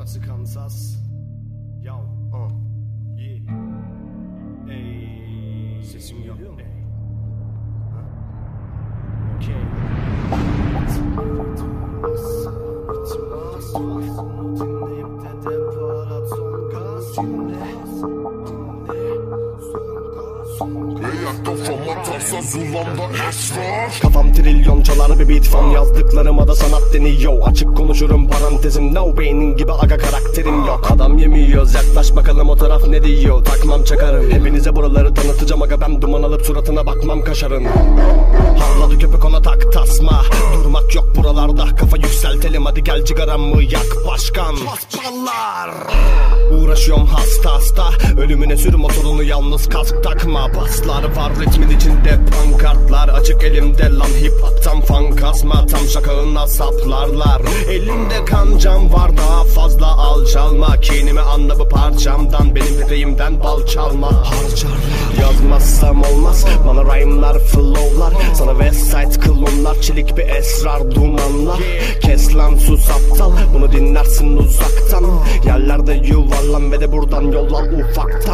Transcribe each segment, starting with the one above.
Burası Kansas. Yav, yeah. Ey, sesim geliyor mu? Okey. Kafam trilyon çalar bir beat fan, yazdıklarıma da sanat deniyor. Açık konuşurum parantezim, no beynin gibi aga karakterim yok. Adam yemiyoruz, yaklaş bakalım o taraf ne diyor. Takmam çakarım, hepinize buraları tanıtacağım aga. Ben duman alıp suratına bakmam kaşarın. Harladı köpek ona tak tasma, durmak yok buralarda. Kafa yükseltelim hadi gel cigaramı yak başkan. Paspallar uğraşıyorum hasta hasta, ölümüne sür motorunu yalnız kask takma. Baslar var ritmin içinde, pankartlar açık elimde lan. Hip hop'tan fan kasma, tam şakağına saplarlar. Elimde kancam var, daha fazla alçalma. Kinimi anla bu parçamdan, benim yüreğimden bal çalma. Harcarlar yazmazsam olmaz, bana rhyme'lar flow'lar. Sana Westside klonlar, çelik bir esrar dumanlar. Kes lan sus aptal, bunu dinlersin uzaktan. Yerlerde yuvarlan ve de buradan yollan ufaktan.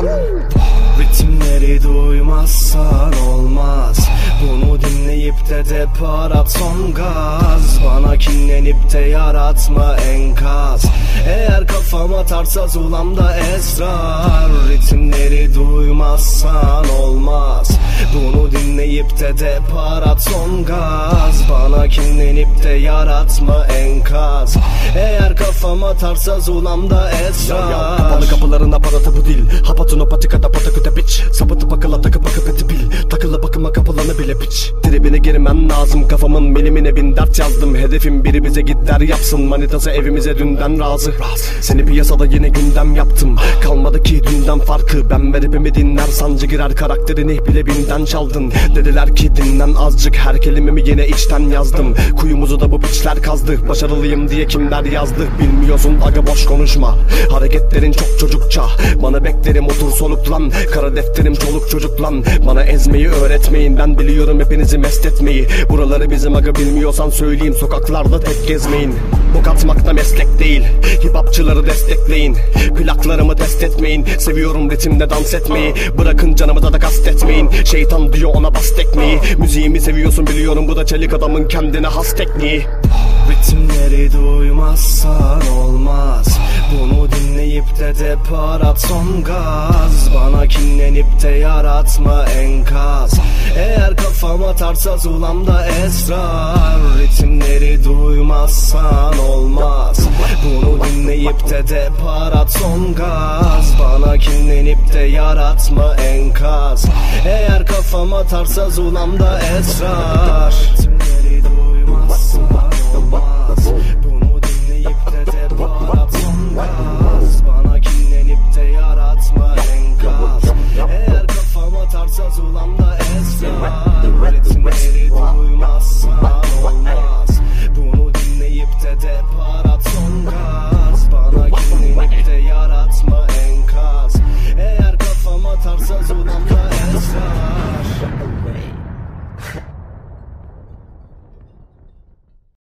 Ritimleri duymazsan olmaz, bunu dinleyip de depar at son gaz. Bana kinlenip de yaratma enkaz, eğer kafam atarsa zulamda esrar. Ritimleri duymazsan olmaz, bunu dinleyip de depar at son gaz. Bana kinlenip de yaratma enkaz, eğer kafam atarsa zulamda esrar. Kapalı kapıların aparatı bu dil, hapatun patikada pataküte piç. Sapıtı pakıla takıp akıp eti bil, takıla bakıma kapalanı bile piç. Tribine girmen lazım, kafamın milimine bin dert yazdım. Hedefim biri bize git der yapsın, manitası evimize dünden razı. Seni piyasada yine gündem yaptım, kalmadı ki dünden farkı. Ben ve rapimi dinler sancı girer, karakterini bile binden çaldın. Dediler ki dinlen azıcık, her kelimemi yine içten yazdım. Kuyumuzu da bu piçler kazdı, başarılıyım diye kimler yazdı. Bilmiyorsun aga boş konuşma, hareketlerin çok çocukça. Bana beklerim otur soluklan, kara defterim çoluk çocuk lan. Bana ezmeyi öğretmeyin, ben biliyorum hepinizi mest etmeyi. Buraları bizim aga, bilmiyorsan söyleyeyim, sokaklarda tek gezmeyin. Bok atmak da meslek değil, hip hopçıları destekleyin. Plaklarımı test etmeyin, seviyorum ritimde dans etmeyi. Bırakın canımı da kastetmeyin, şeytan diyor ona bas tekmeyi. Müziğimi seviyorsun biliyorum, bu da çelik adamın kendine has tekniği. Ritimleri duymazsan olmaz, bunu dinleyip de depar at son gaz. Bana kinlenip de yaratma enkaz, eğer kafam atarsa zulamda esrar. Ritimleri duymazsan olmaz, bunu dinleyip de depar at son gaz. Bana kinlenip de yaratma enkaz, eğer kafam atarsa zulamda esrar. Ritimleri duymazsan